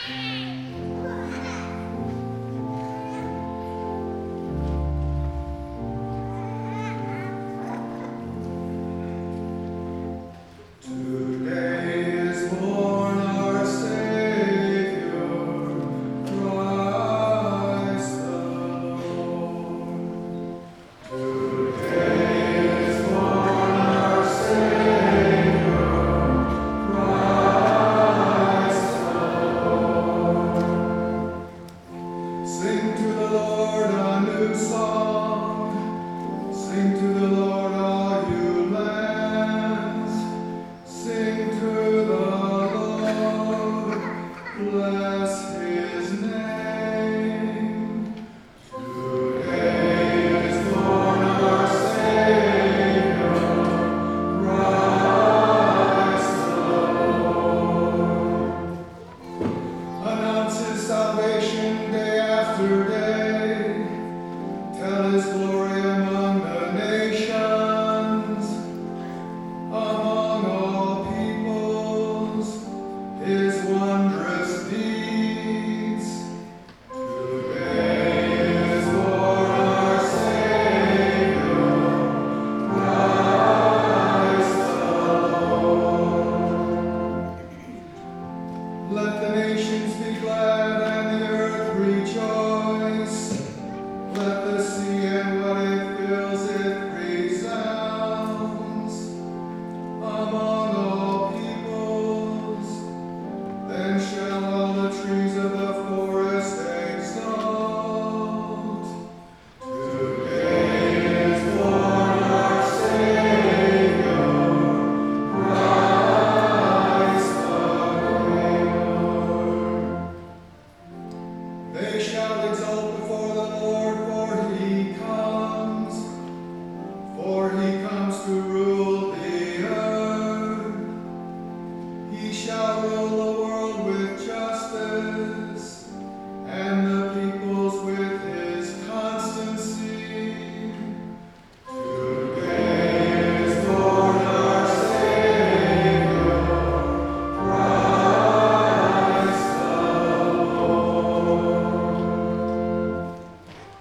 Sing to the Lord a new song. Sing to the Lord, all you lands. Sing to the Lord. Bless his name. Today is born our Savior. Christ the Lord. Announce his salvation day after day. Tell his glory among the nations, among all peoples, his wondrous deeds. Today is born our Savior, Christ the Lord. Let the nations be glad and the earth rejoice. Let the sea and what it fills it resounds among all peoples. Then shall all the trees of the forest exult. Today is born our Savior, Christ the Lord. They shall exult before the Lord, for he comes to rule